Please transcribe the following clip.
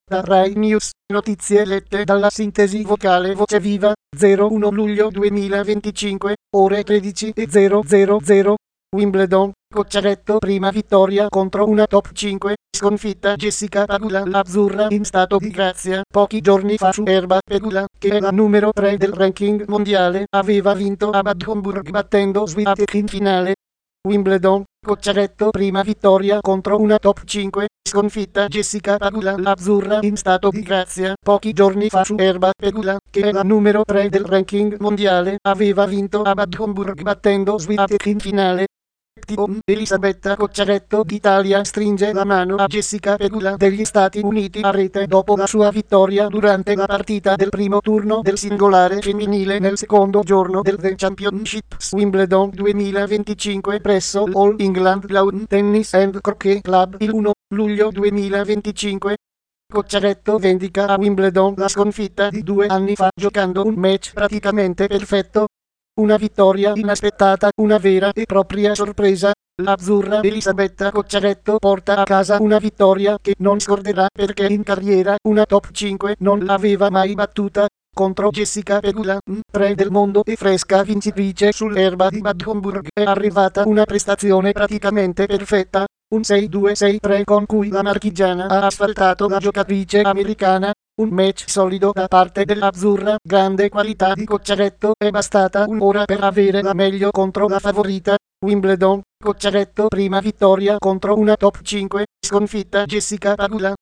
Da Rai News, notizie lette dalla sintesi vocale Voce Viva, 01 luglio 2025, ore 13:000. Wimbledon, Cocciaretto prima vittoria contro una top 5, sconfitta Jessica Pegula l'azzurra in stato di grazia. Pochi giorni fa su Erba Pegula, che è la numero 3 del ranking mondiale, aveva vinto a Bad Homburg battendo Swiatek in finale. Wimbledon, Cocciaretto prima vittoria contro una top 5, sconfitta Jessica Pegula l'azzurra in stato di grazia. Pochi giorni fa su Erba Pegula, che è la numero 3 del ranking mondiale, aveva vinto a Bad Homburg battendo Swiatek in finale. Elisabetta Cocciaretto d'Italia stringe la mano a Jessica Pegula degli Stati Uniti a rete dopo la sua vittoria durante la partita del primo turno del singolare femminile nel secondo giorno del The Championships Wimbledon 2025 presso l'All England Lawn Tennis and Croquet Club il 1 luglio 2025. Cocciaretto vendica a Wimbledon la sconfitta di 2 anni fa giocando un match praticamente perfetto. Una vittoria inaspettata, una vera e propria sorpresa. L'azzurra Elisabetta Cocciaretto porta a casa una vittoria che non scorderà perché in carriera una top 5 non l'aveva mai battuta. Contro Jessica Pegula, 3 del mondo e fresca vincitrice sull'erba di Bad Homburg, è arrivata una prestazione praticamente perfetta. Un 6-2-6-3 con cui la marchigiana ha asfaltato la giocatrice americana. Un match solido da parte dell'azzurra, grande qualità di Cocciaretto, è bastata un'ora per avere la meglio contro la favorita. Wimbledon, Cocciaretto prima vittoria contro una top 5, sconfitta Jessica Pegula